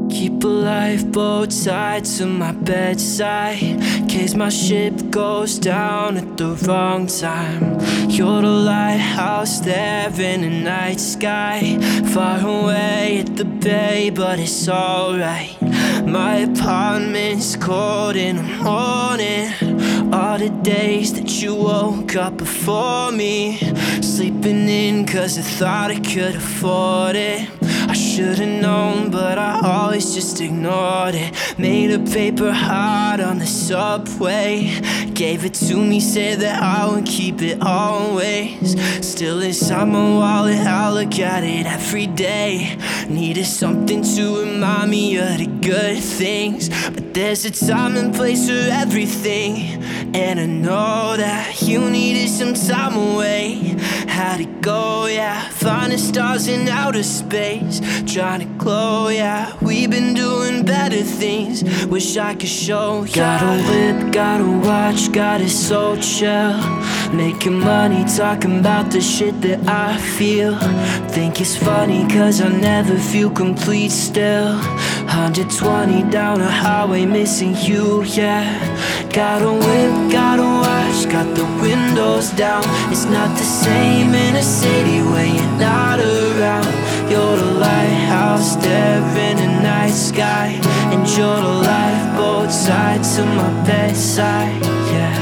Keep a lifeboat tied to my bedside, case my ship goes down at the wrong time. You're the lighthouse there in the night sky, far away at the bay, but it's alright. My apartment's cold in the morning. All the days that you woke up before me, sleeping in cause I thought I could afford it. I should've known, but I always just ignored it. Made a paper heart on the subway, gave it to me, said that I would keep it always. Still inside my wallet, I look at it every day. Needed something to remind me of the good things, but there's a time and place for everything. And I know that you needed some time away. How'd it go, yeah, finding stars in outer space, trying to glow, yeah, we've been doing better things. Wish I could show you. Got a whip, got a watch, got it so chill. Making money, talking about the shit that I feel. Think it's funny cause I never feel complete still. 120 down a highway, missing you, yeah. Got a whip, got a watch, got the windows down. It's not the same in a city when you're not around. You're the lighthouse there in the night sky, and you're the lifeboat tied to my bedside, yeah.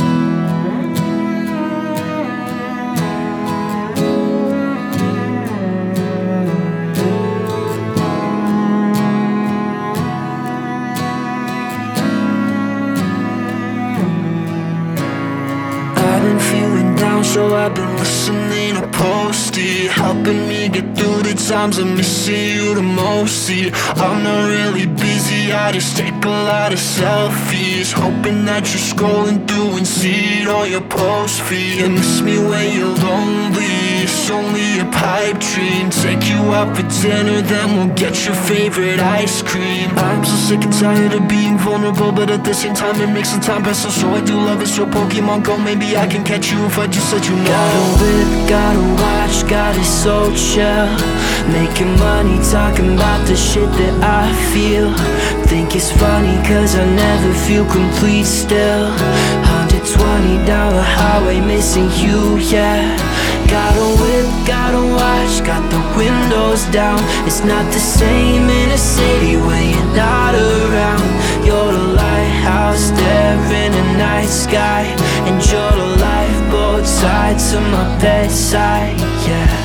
So I've been listening to Posty, helping me get through the times I'm missing you the most. See, I'm not really busy, I just take a lot of selfies, hoping that you're scrolling through and see it on your post feed. You miss me when you're lonely, it's only a pipe dream. Take you out for dinner, then we'll get your favorite ice cream. I'm so sick and tired of being vulnerable, but at the same time it makes the time pass so slow. I do love it's your Pokemon Go, maybe I can catch you if I just let you know. Got a whip, got a watch, got it so chill. Making money, talking about the shit that I feel. Think it's funny cause I never feel complete still. 120 down the highway, missing you, yeah. Got a whip, got a watch, got the windows down. It's not the same in a city when you're not around. You're the lighthouse there in the night sky, and you're the lifeboat tied to my bedside, yeah.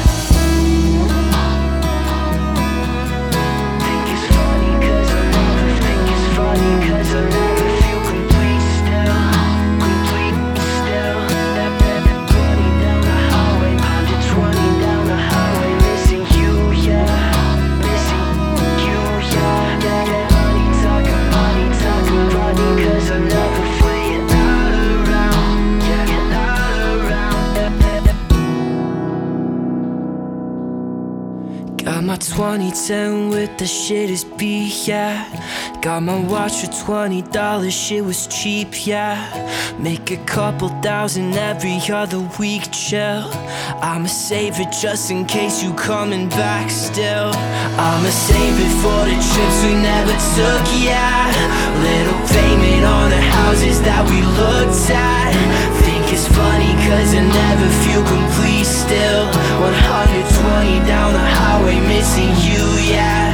Got my 2010 with the shittest beat, yeah. Got my watch for $20, shit was cheap, yeah. Make a couple thousand every other week, chill. I'ma save it just in case you coming back still. I'ma save it for the trips we never took, yeah. Little payment on the houses that we looked at. Think it's funny cause I never feel complete still. 120 down the highway, missing you, yeah.